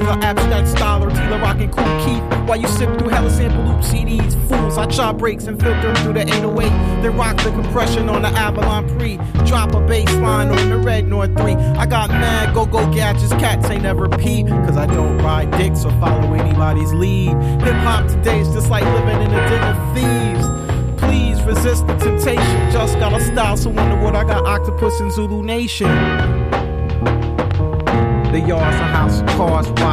an abstract style or Tila rockin' Cool Keith. While you sip through hella sample loop CDs, fools, I chop breaks and filter through the 808. Then rock the compression on the Avalon Pre. Drop a bass line on the Red North 3. I got mad go-go gadgets, cats ain't never peep. Cause I don't ride dicks or follow anybody's lead. Hip-hop today is just like living in a den of thieves. Please resist the temptation. Just got a style, so wonder what I got. Octopus in Zulu Nation. The yard's a house of cars,